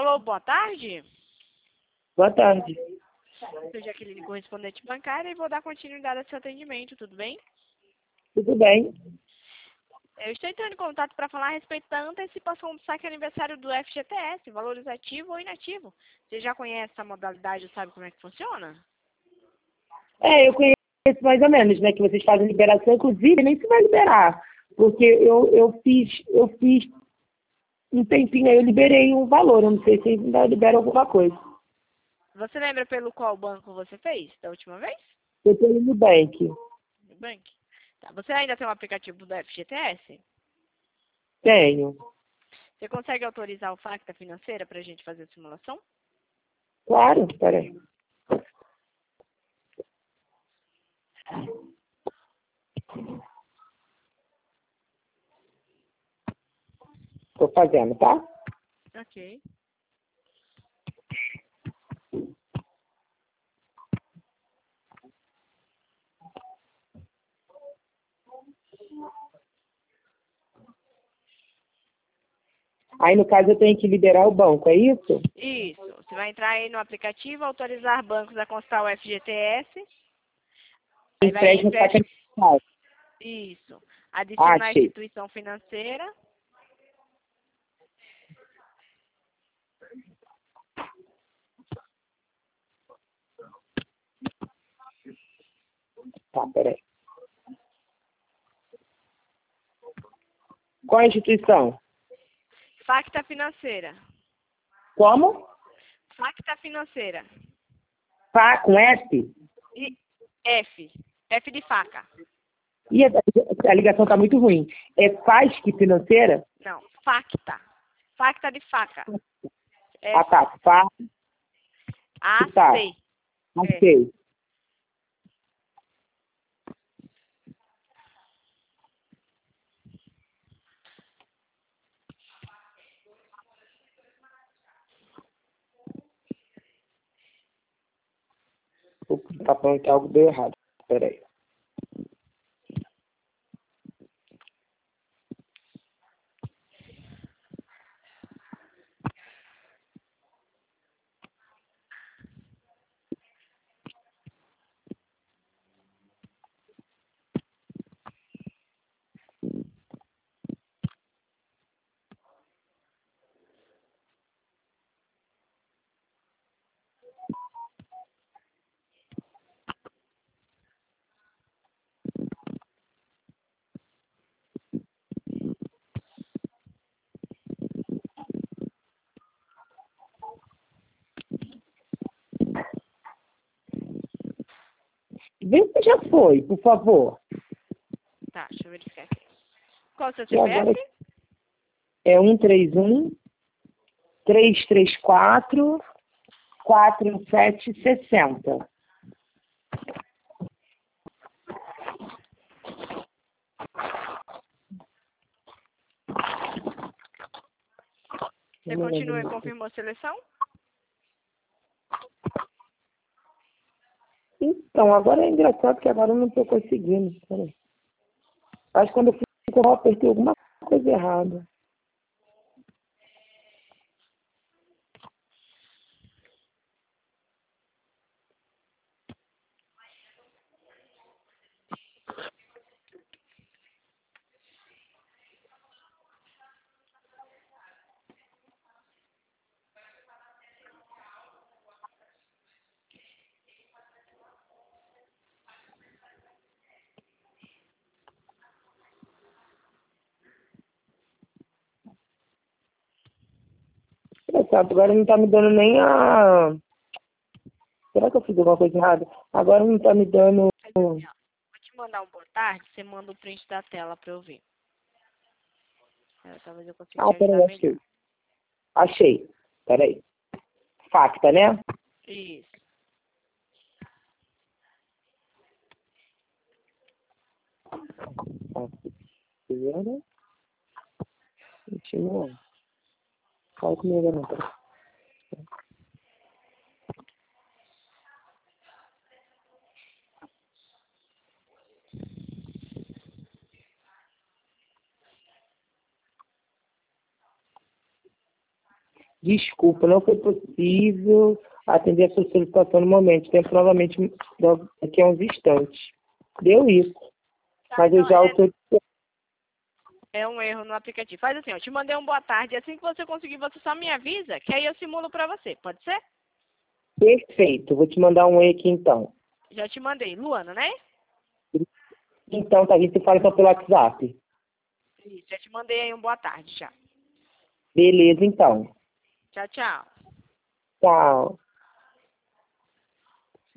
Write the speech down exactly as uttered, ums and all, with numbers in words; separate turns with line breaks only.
Alô, boa tarde.
Boa tarde.
Sou Jaqueline, correspondente bancária, e vou dar continuidade ao seu atendimento, tudo bem?
Tudo bem?
Eu estou entrando em contato para falar a respeito da antecipação do saque aniversário do F G T S, valores ativo ou inativo. Você já conhece essa modalidade e sabe como é que funciona?
É, eu conheço mais ou menos, né? Que vocês fazem liberação, inclusive, nem se vai liberar. Porque eu, eu fiz, eu fiz um tempinho aí, eu liberei um valor. Eu não sei se ainda libera alguma coisa.
Você lembra pelo qual banco você fez da última vez?
Eu tenho no Nubank.
Nubank. Tá. Você ainda tem um aplicativo do F G T S?
Tenho.
Você consegue autorizar o Facta Financeira para a gente fazer a simulação?
Claro, peraí. Estou fazendo, tá?
Ok.
Aí, no caso, eu tenho que liberar o banco, é isso?
Isso. Você vai entrar aí no aplicativo, autorizar bancos a constar o F G T S. Aí vai
Empréstimo saque
empréstimo.
aniversário.
Isso.
Ah,
Adicionar a
achei.
instituição financeira.
Tá, peraí. Qual a instituição?
Facta Financeira.
Como?
Facta Financeira.
Fá com F?
E F. F de faca.
E a, a ligação está muito ruim. É F A S C financeira?
Não. Facta. Facta de faca.
Ah, tá. Fá, tá.
A C. É.
Ok. Tá falando que algo deu errado. Peraí. Vê se já foi, por favor.
Tá, deixa eu verificar aqui. Qual o seu
E agora
C P F?
é um três um, três três quatro, quatro sete seis zero.
Você continua e confirmou a seleção?
Então, agora é engraçado que agora eu não estou conseguindo. Peraí. Acho que quando eu fiz, eu apertei alguma coisa errada. Engraçado, agora não está me dando nem a... Será que eu fiz alguma coisa errada? Agora não está me dando...
Vou te mandar um boa tarde, você manda o print da tela para eu ver. É, talvez eu consiga
Ah,
te
peraí,
ajudar melhor.
achei. Achei. Peraí. Facta, né?
Isso.
Primeiro. vinte e um. Fala comigo, não. Desculpa, não foi possível atender a sua solicitação no momento. Tempo novamente daqui a uns instantes. Deu isso.
Tá,
Mas eu
então,
já
é,
autorizei.
é um erro no aplicativo. Faz assim, ó, te mandei um boa tarde. Assim que você conseguir, você só me avisa, que aí eu simulo pra você. Pode ser?
Perfeito. Vou te mandar um e aqui então.
Já te mandei. Luana, né?
Então, tá, a gente se fala então pelo WhatsApp.
Isso, já te mandei aí um boa tarde já.
Beleza, então.
Tchau, tchau.
Tchau.